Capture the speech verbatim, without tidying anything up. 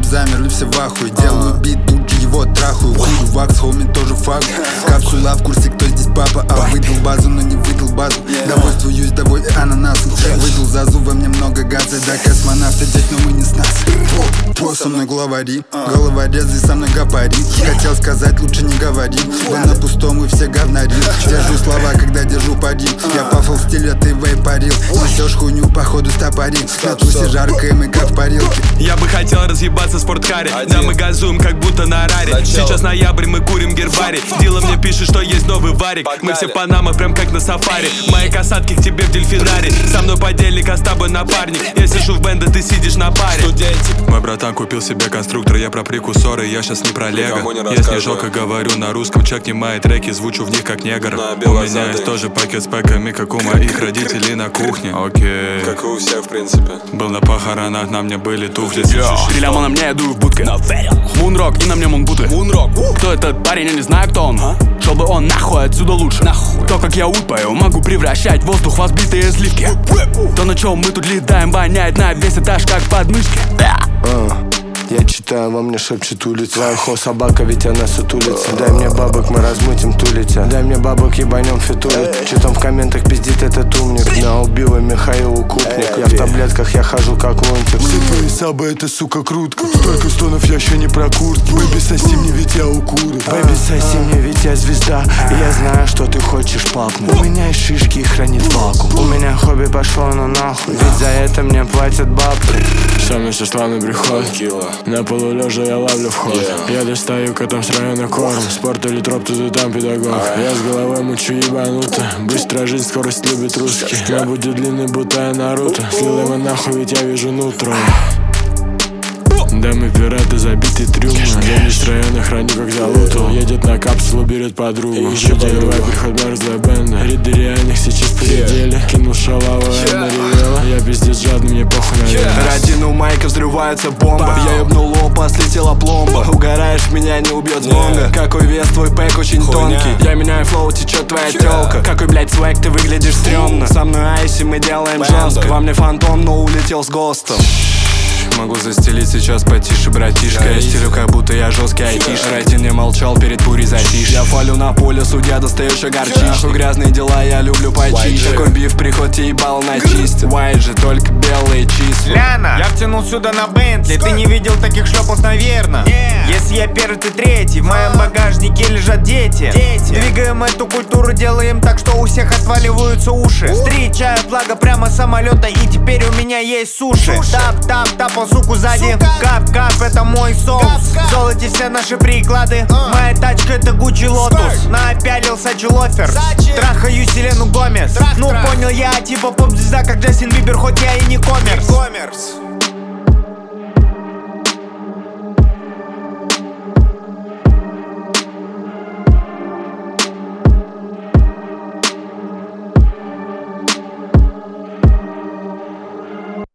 чтоб замерли все в ахуе. Делаю бит, тут же его трахаю. Курю вакс, хоми тоже факт. Капсула в курсе, кто здесь папа. А выдал базу, но не выдал базу. Довольствуюсь, доволь ананасом. Выдал зазу, во мне много газа. Да, космонавты здесь, но мы не с нас. По со мной главари, головорезы со мной гапари. Хотел сказать, лучше не говори. Вы на пустом, вы все говнари. Держу слова, когда держу пари. Я пафл в стиле, ты вейпарил. Несешь хуйню, походу стопори. На тусе жарко, и мы как в парилке. Я бы хотел разъебаться в спорткаре. Да, мы газуем, как будто на раре. Сейчас ноябрь, мы курим гербарий. Дила мне пишет, что есть новый варик. Мы все в панамах, прям как на сафари. Мои касатки к тебе в дельфинаре. Со мной подельник, а с тобой напарник. Я сижу в бенде, ты сидишь на паре. Мой братан купил себе конструктор. Я про прикусоры, я сейчас не про лего. Я снежок и говорю на русском. Чекни мои треки, звучу в них как негр. У меня есть тоже пакет с пэками, как у моих родителей на кухне. Окей, как и у всех в принципе. Был на похоронах, на мне были туфли. Три ляма на мне, я дую в будке. Мунрок, и на мне мунбуты. Кто этот парень, я не знаю, кто он. Шел бы он нахуй отсюда лучше. То, как я утпаю, могу превращать в воздух в взбитые сливки. То, на чем мы тут летаем, воняет на весь этаж, как подмышки. Я читаю, во мне шепчет улица. Вайхо, собака, ведь она сутулится. Дай мне бабок, мы размытим тулите. Дай мне бабок, ебанем фитулит. Че там в комментах пиздит этот умник? На убила Михаил Укупник. Я в таблетках, я хожу как лунтик. Все твои сабы, это сука крутка. Столько стонов, я еще не про куртки. Бэби, соси мне, ведь я укурю. Бэби, соси мне, ведь я звезда. И я знаю, что ты хочешь папнуть. У меня есть шишки и хранит вакуум. У меня хобби пошло на нахуй. Ведь за это мне платят бабки. Самый все славный приход. На полу лежа я ловлю вход. yeah. Я достаю котом с района корм. Спорт или троп, тут и там педагог. ah. Я с головой мучу ебануто. Быстрая жизнь, скорость любит русский. Я буду длинный, будто я Наруто. Слил его нахуй, ведь я вижу нутро. Да, мы пираты, забитый трюм. Денис в районе храню, как залутал. Едет на капсулу, берет подругу. Еще первый приход мерзлая бенда. Риды реальных сейчас посидели. Кинул шалаву, она ревела. Я пиздец жадный, мне похуй на вес. Родина у майка, взрывается бомба. Я ебнул лопа, слетела пломба. Угораешь, меня не убьет звонга. Какой вес, твой пэк очень тонкий. Я меняю флоу, течет твоя тёлка. Какой, блядь, свэк, ты выглядишь стрёмно. Со мной айси, мы делаем жестко. Во мне фантом, но улетел с гостом. Могу застелить сейчас потише, братишка. Я стилю, как будто я жесткий айтиш. Райтин не молчал, перед бурей затишь. Я фалю на поле, судья, достаешь и горчишь. Грязные дела я люблю почище. Такой биф, приход тебе ебал на чисте. White же, только белые числа. Ляна, я втянул сюда на Бентли. Ты не видел таких шлепов, наверно. Если я первый, ты третий. В моем багажнике лежат дети. Двигаем эту культуру, делаем так, что у всех отваливаются уши. Встречаю флага прямо с самолета, и теперь у меня есть суши. Тап, тап, тап, суку сзади. Кап, кап, это мой соус. В золоте все наши приклады. Моя тачка это Гуччи Лотус. Напялил Сачи Лофер. Трахаю Селену Гомес. Ну понял я, типа поп-звезда, как Джастин Бибер, хоть я и не коммерс.